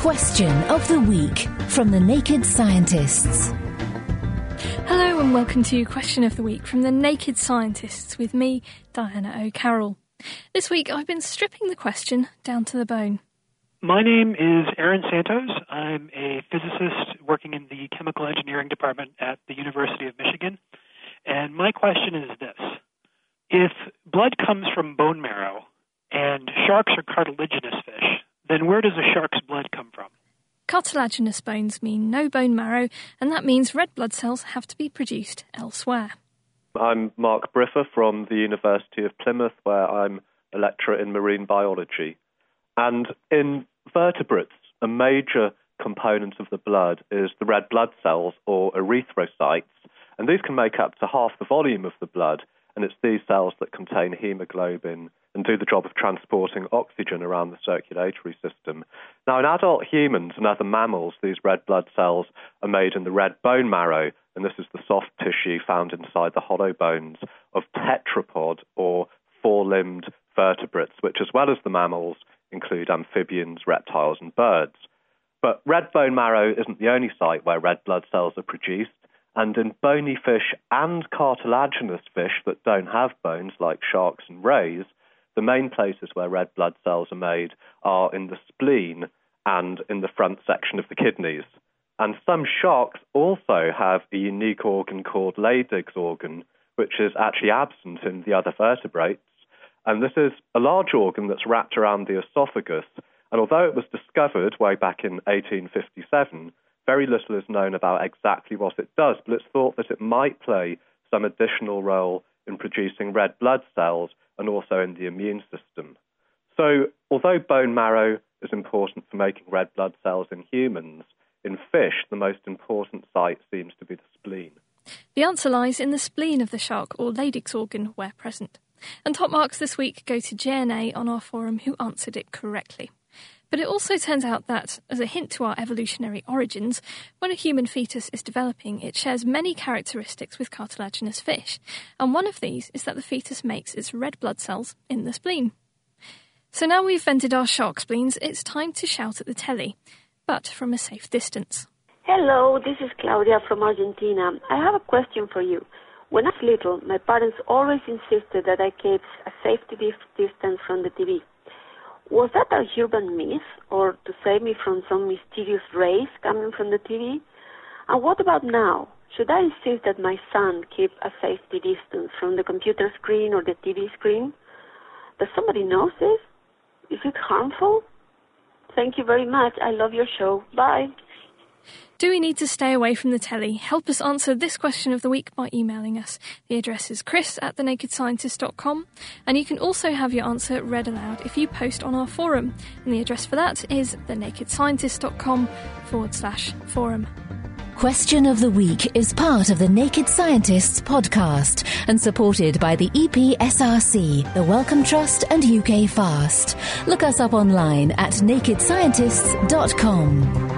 Question of the Week from the Naked Scientists. Hello and welcome to Question of the Week from the Naked Scientists with me, Diana O'Carroll. This week I've been stripping the question down to the bone. My name is Aaron Santos. I'm a physicist working in the chemical engineering department at the University of Michigan. And my question is this. If blood comes from bone marrow and sharks are cartilaginous fish, then where does a shark's blood come from? Cartilaginous bones mean no bone marrow, and that means red blood cells have to be produced elsewhere. I'm Mark Briffa from the University of Plymouth, where I'm a lecturer in marine biology. And in vertebrates, a major component of the blood is the red blood cells, or erythrocytes, and these can make up to half the volume of the blood, and it's these cells that contain hemoglobin and do the job of transporting oxygen around the circulatory system. Now, in adult humans and other mammals, these red blood cells are made in the red bone marrow, and this is the soft tissue found inside the hollow bones of tetrapod, or four-limbed vertebrates, which, as well as the mammals, include amphibians, reptiles, and birds. But red bone marrow isn't the only site where red blood cells are produced, and in bony fish and cartilaginous fish that don't have bones, like sharks and rays, the main places where red blood cells are made are in the spleen and in the front section of the kidneys. And some sharks also have a unique organ called Leydig's organ, which is actually absent in the other vertebrates. And this is a large organ that's wrapped around the esophagus. And although it was discovered way back in 1857, very little is known about exactly what it does, but it's thought that it might play some additional role in producing red blood cells and also in the immune system. So, although bone marrow is important for making red blood cells in humans, in fish, the most important site seems to be the spleen. The answer lies in the spleen of the shark, or Leydig's organ, where present. And top marks this week go to JNA on our forum, who answered it correctly. But it also turns out that, as a hint to our evolutionary origins, when a human fetus is developing, it shares many characteristics with cartilaginous fish, and one of these is that the fetus makes its red blood cells in the spleen. So now we've vented our shark spleens, it's time to shout at the telly, but from a safe distance. Hello, this is Claudia from Argentina. I have a question for you. When I was little, my parents always insisted that I keep a safety distance from the TV. Was that a urban myth, or to save me from some mysterious rays coming from the TV? And what about now? Should I insist that my son keep a safety distance from the computer screen or the TV screen? Does somebody know this? Is it harmful? Thank you very much. I love your show. Bye. Do we need to stay away from the telly? Help us answer this question of the week by emailing us. The address is chris@thenakedscientist.com, and you can also have your answer read aloud if you post on our forum, and the address for that is thenakedscientist.com/forum. Question of the Week is part of the Naked Scientists podcast and supported by the EPSRC, the Wellcome Trust and UK Fast. Look us up online at nakedscientists.com.